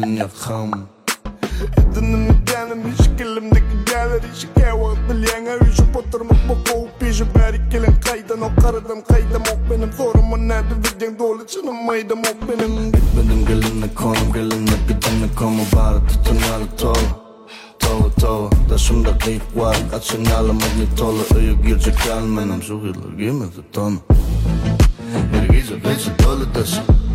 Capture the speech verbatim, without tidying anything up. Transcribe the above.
yakam. Edinimni ganim iş kelimdeki galer işi kevak bilyanga Üşüp oturmak bu kovup peşi beri kelin kaydan o karadım kaydam ok benim Sorumun nerede vidyen dolu çınım maydım ok benim Gitmedim gelinle konum gelinle gidinle komu bari tutunalı tol Tova tova taşımda kıyık var kaçınalı magnetolu Öye girecek gelmenim su yıllar giymedi tonu Bir gece gece dolu taşı